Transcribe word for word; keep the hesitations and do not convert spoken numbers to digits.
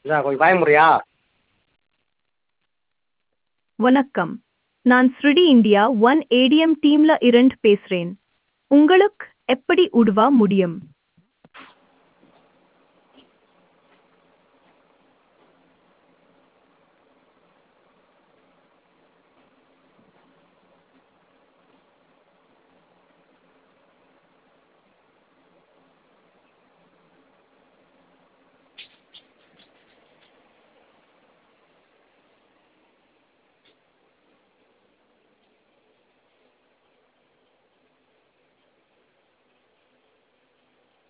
இதா கொஞ்சம் பயமுறியா? வணக்கம். நான் ஸ்ருடி இந்தியா ஒன் ஏடிஎம் டீம்ல இருந்து பேசுறேன். உங்களுக்கு எப்படி உதவ முடியும்?